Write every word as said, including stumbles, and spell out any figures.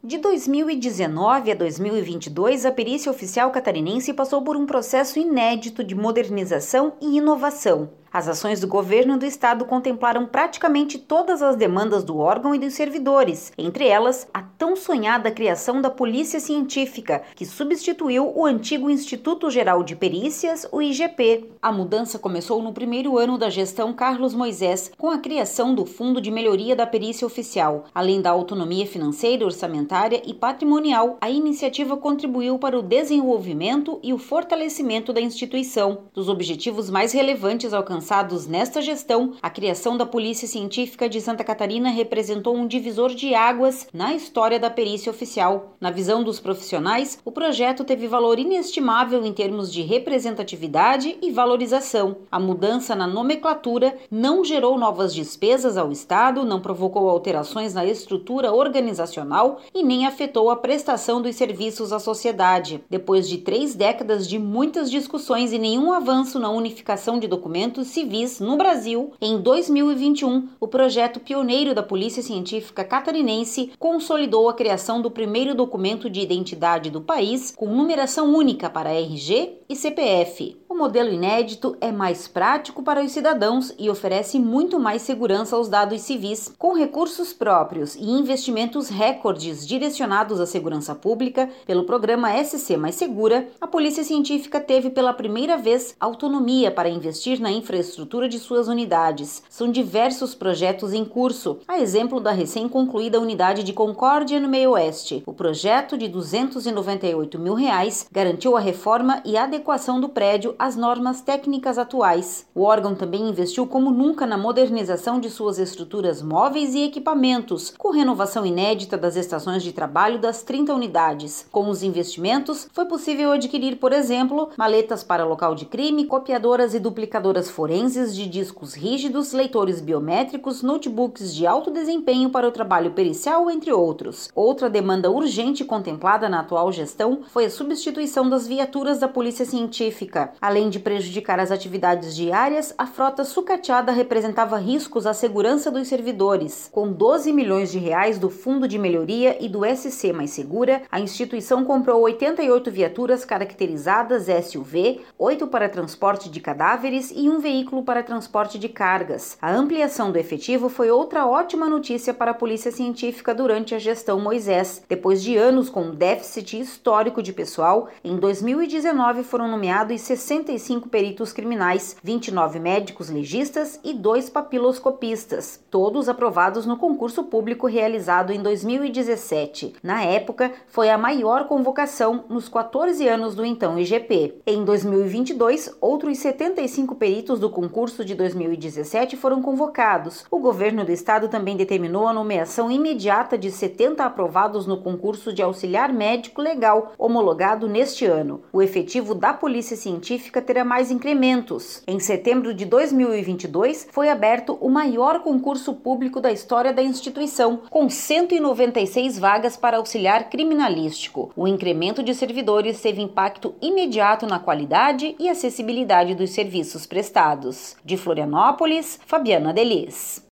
De dois mil e dezenove a dois mil e vinte e dois, a Perícia Oficial Catarinense passou por um processo inédito de modernização e inovação. As ações do governo do estado contemplaram praticamente todas as demandas do órgão e dos servidores, entre elas a tão sonhada criação da Polícia Científica, que substituiu o antigo Instituto Geral de Perícias, o I G P. A mudança começou no primeiro ano da gestão Carlos Moisés, com a criação do Fundo de Melhoria da Perícia Oficial. Além da autonomia financeira, orçamentária e patrimonial, a iniciativa contribuiu para o desenvolvimento e o fortalecimento da instituição. Dos objetivos mais relevantes alcançados nesta gestão, a criação da Polícia Científica de Santa Catarina representou um divisor de águas na história da perícia oficial. Na visão dos profissionais, o projeto teve valor inestimável em termos de representatividade e valorização. A mudança na nomenclatura não gerou novas despesas ao Estado, não provocou alterações na estrutura organizacional e nem afetou a prestação dos serviços à sociedade. Depois de três décadas de muitas discussões e nenhum avanço na unificação de documentos civis no Brasil, em dois mil e vinte e um, o projeto pioneiro da Polícia Científica Catarinense consolidou a criação do primeiro documento de identidade do país com numeração única para R G e C P F. O modelo inédito é mais prático para os cidadãos e oferece muito mais segurança aos dados civis. Com recursos próprios e investimentos recordes direcionados à segurança pública pelo programa S C Mais Segura, a Polícia Científica teve pela primeira vez autonomia para investir na infraestrutura de suas unidades. São diversos projetos em curso, a exemplo da recém-concluída unidade de Concórdia no Meio Oeste. O projeto de duzentos e noventa e oito mil reais garantiu a reforma e adequação do prédio às normas técnicas atuais. O órgão também investiu como nunca na modernização de suas estruturas móveis e equipamentos, com renovação inédita das estações de trabalho das trinta unidades. Com os investimentos, foi possível adquirir, por exemplo, maletas para local de crime, copiadoras e duplicadoras forenses de discos rígidos, leitores biométricos, notebooks de alto desempenho para o trabalho pericial, entre outros. Outra demanda urgente contemplada na atual gestão foi a substituição das viaturas da Polícia Científica. Além de prejudicar as atividades diárias, a frota sucateada representava riscos à segurança dos servidores. Com doze milhões de reais do Fundo de Melhoria e do S C Mais Segura, a instituição comprou oitenta e oito viaturas caracterizadas S U V, oito para transporte de cadáveres e um veículo para transporte de cargas. A ampliação do efetivo foi outra ótima notícia para a Polícia Científica durante a gestão Moisés. Depois de anos com um déficit histórico de pessoal, em dois mil e dezenove foram nomeados sessenta e cinco peritos criminais, vinte e nove médicos legistas e dois papiloscopistas, todos aprovados no concurso público realizado em dois mil e dezessete. Na época, foi a maior convocação nos quatorze anos do então I G P. Em dois mil e vinte e dois, outros setenta e cinco peritos do concurso de dois mil e dezessete foram convocados. O governo do estado também determinou a nomeação imediata de setenta aprovados no concurso de auxiliar médico legal, homologado neste ano. O efetivo da Polícia Científica terá mais incrementos. Em setembro de dois mil e vinte e dois, foi aberto o maior concurso público da história da instituição, com cento e noventa e seis vagas para auxiliar criminalístico. O incremento de servidores teve impacto imediato na qualidade e acessibilidade dos serviços prestados. De Florianópolis, Fabiana Delis.